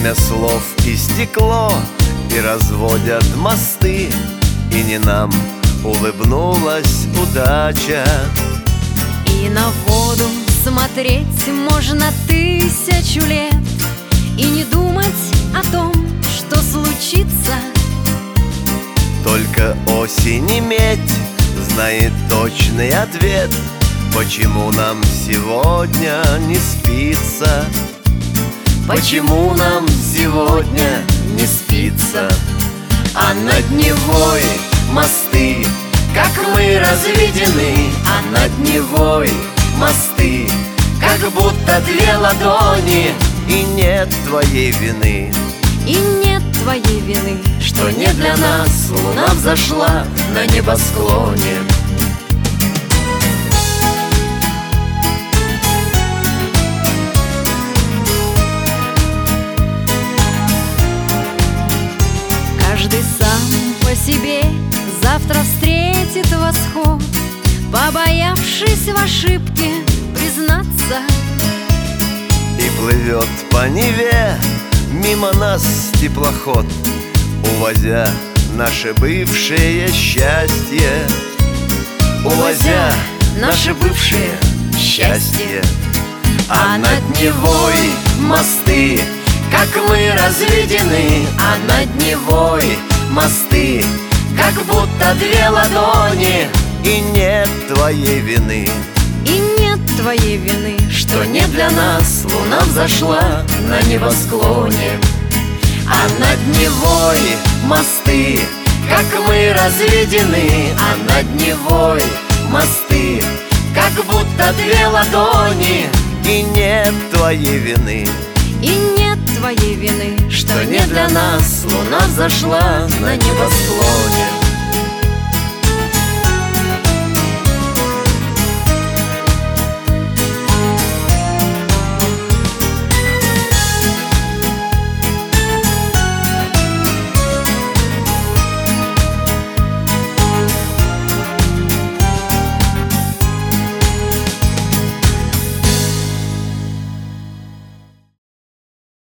Время слов истекло, и разводят мосты, и не нам улыбнулась удача. И на воду смотреть можно 1000 лет и не думать о том, что случится. Только осень и медь знает точный ответ, почему нам сегодня не спится. Почему нам сегодня не спится? А над Невой мосты, как мы разведены, а над Невой мосты, как будто 2 ладони. И нет твоей вины, И нет твоей вины, что не для нас луна взошла на небосклоне. каждый сам по себе завтра встретит восход, побоявшись в ошибке признаться. И плывет по Неве мимо нас теплоход, увозя наше бывшее счастье. Увозя наше бывшее счастье. А над Невой мосты, как мы разведены, а над Невой мосты, как будто 2 ладони. И нет твоей вины, И нет твоей вины, что не для нас луна взошла на небосклоне. А над Невой мосты, как мы разведены, а над Невой мосты, как будто 2 ладони. И нет твоей вины, И нет твоей вины, что не для нас луна взошла на небосклоне.